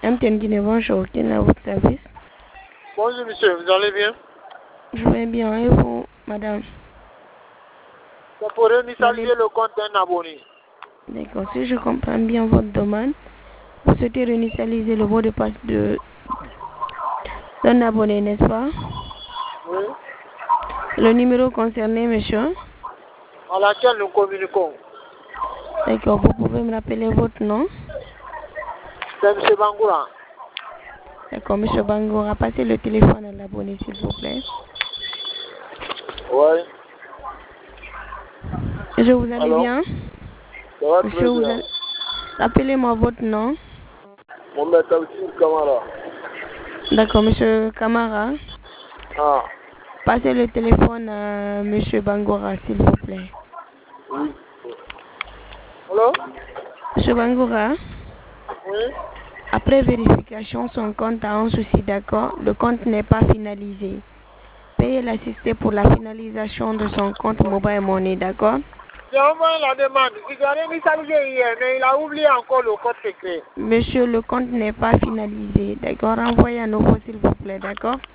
MTN Guinée, bonjour. Quel est votre service? Bonjour monsieur, vous allez bien? Je vais bien. Et vous, madame? C'est pour réinitialiser le compte d'un abonné. D'accord. Si je comprends bien votre demande, vous souhaitez réinitialiser le mot de passe d'un abonné, n'est-ce pas? Oui. Le numéro concerné, monsieur? À laquelle nous communiquons. D'accord. Vous pouvez me rappeler votre nom? C'est M. Bangoura. D'accord, monsieur Bangoura. Passez le téléphone à l'abonné, s'il vous plaît. Oui. Monsieur, vous allez bien? Ça va Monsieur, très bien. Rappelez-moi votre nom. Mohamed Tawsir Kamara. D'accord, monsieur Kamara. Ah, Passez le téléphone à monsieur Bangoura, s'il vous plaît. oui. Allô? Monsieur Bangoura, Oui. après vérification, son compte a un souci, d'accord? Le compte n'est pas finalisé. Payez l'assisté pour la finalisation de son compte Mobile Money, d'accord? J'ai envoyé la demande. Il a réinitialisé hier, mais il a oublié encore le code secret. Monsieur, le compte n'est pas finalisé, d'accord? Renvoyez à nouveau, s'il vous plaît, d'accord?